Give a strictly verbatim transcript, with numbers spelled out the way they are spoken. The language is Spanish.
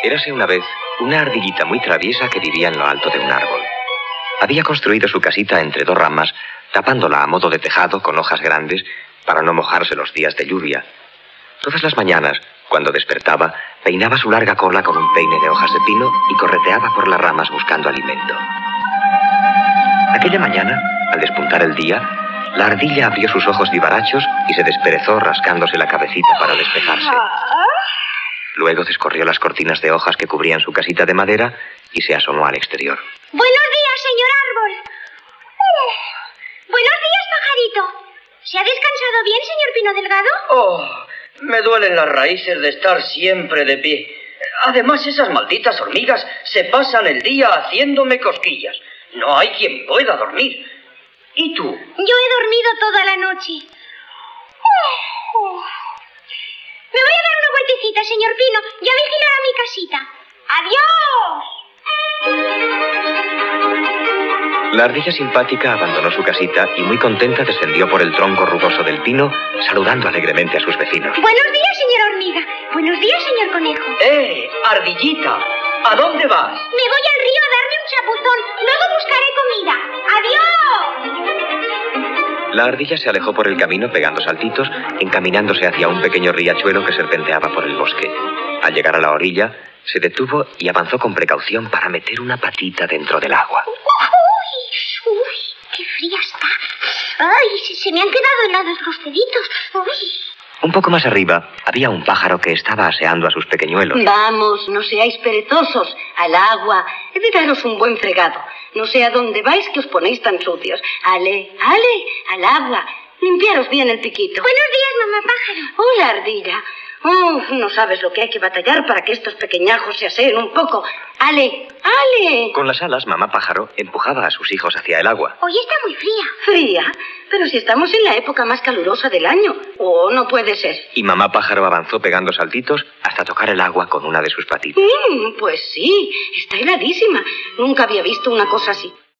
Érase una vez una ardillita muy traviesa que vivía en lo alto de un árbol. Había construido su casita entre dos ramas, tapándola a modo de tejado con hojas grandes para no mojarse los días de lluvia. Todas las mañanas, cuando despertaba, peinaba su larga cola con un peine de hojas de pino y correteaba por las ramas buscando alimento. Aquella mañana, al despuntar el día, la ardilla abrió sus ojos vivarachos y se desperezó rascándose la cabecita para despejarse. Luego descorrió las cortinas de hojas que cubrían su casita de madera y se asomó al exterior. Buenos días, señor árbol. Oh, buenos días, pajarito. ¿Se ha descansado bien, señor Pino Delgado? Oh, me duelen las raíces de estar siempre de pie. Además, esas malditas hormigas se pasan el día haciéndome cosquillas. No hay quien pueda dormir. ¿Y tú? Yo he dormido toda la noche. Oh, oh. Me voy a dar una vueltecita, señor Pino. Ya vigilará mi casita. ¡Adiós! La ardilla simpática abandonó su casita y muy contenta descendió por el tronco rugoso del pino, saludando alegremente a sus vecinos. Buenos días, señora hormiga. Buenos días, señor conejo. ¡Eh, ardillita! ¿A dónde vas? Me voy al río a darme un chapuzón. Luego buscaré comida. ¡Adiós! La ardilla se alejó por el camino pegando saltitos, encaminándose hacia un pequeño riachuelo que serpenteaba por el bosque. Al llegar a la orilla, se detuvo y avanzó con precaución para meter una patita dentro del agua. ¡Uy! ¡Uy! ¡Qué fría está! ¡Ay! Se, se me han quedado helados los deditos. ¡Uy! Un poco más arriba había un pájaro que estaba aseando a sus pequeñuelos. Vamos, no seáis perezosos. Al agua. He de daros un buen fregado. No sé a dónde vais que os ponéis tan sucios. Ale, ale, al agua. Limpiaros bien el piquito. Buenos días, mamá pájaro. Hola, ardilla. Oh, no sabes lo que hay que batallar para que estos pequeñajos se aseen un poco. Ale, ale. Con las alas, mamá pájaro empujaba a sus hijos hacia el agua. Hoy está muy fría. ¿Fría? Pero si estamos en la época más calurosa del año. Oh, no puede ser. Y mamá pájaro avanzó pegando saltitos hasta tocar el agua con una de sus patitas. Mm, pues sí, está heladísima. Nunca había visto una cosa así.